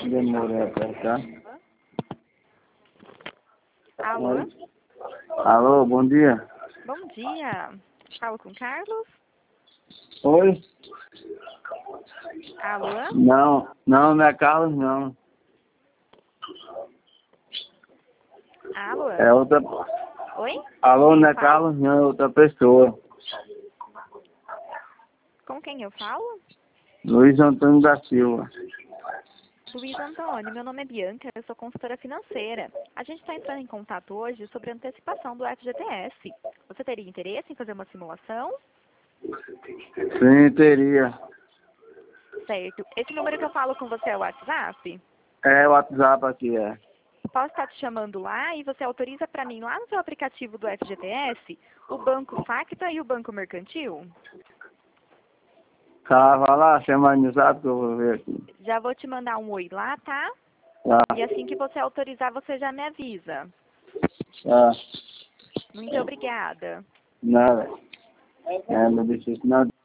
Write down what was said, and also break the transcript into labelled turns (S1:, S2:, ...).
S1: Demorou a apertar.
S2: Alô?
S1: Oi. Alô, bom dia.
S2: Bom dia. Falo com Carlos?
S1: Oi?
S2: Alô?
S1: Não é Carlos, não.
S2: Alô?
S1: É outra...
S2: Oi?
S1: Alô,
S2: Quem
S1: não
S2: eu
S1: é
S2: falo?
S1: Carlos, não, é outra pessoa.
S2: Com quem eu falo?
S1: Luiz Antônio da Silva.
S2: Luiz Antônio, meu nome é Bianca, eu sou consultora financeira. A gente está entrando em contato hoje sobre a antecipação do FGTS. Você teria interesse em fazer uma simulação?
S1: Sim, teria.
S2: Certo. Esse número que eu falo com você é o WhatsApp?
S1: É o WhatsApp aqui, é.
S2: Posso estar te chamando lá e você autoriza para mim lá no seu aplicativo do FGTS o Banco Facta e o Banco Mercantil?
S1: Tá, vai lá, chama no WhatsApp que eu vou ver aqui.
S2: Já vou te mandar um oi lá, tá?
S1: Tá,
S2: E assim que você autorizar, você já me avisa.
S1: tá.
S2: Muito obrigada.
S1: Nada. É, não difícil, não.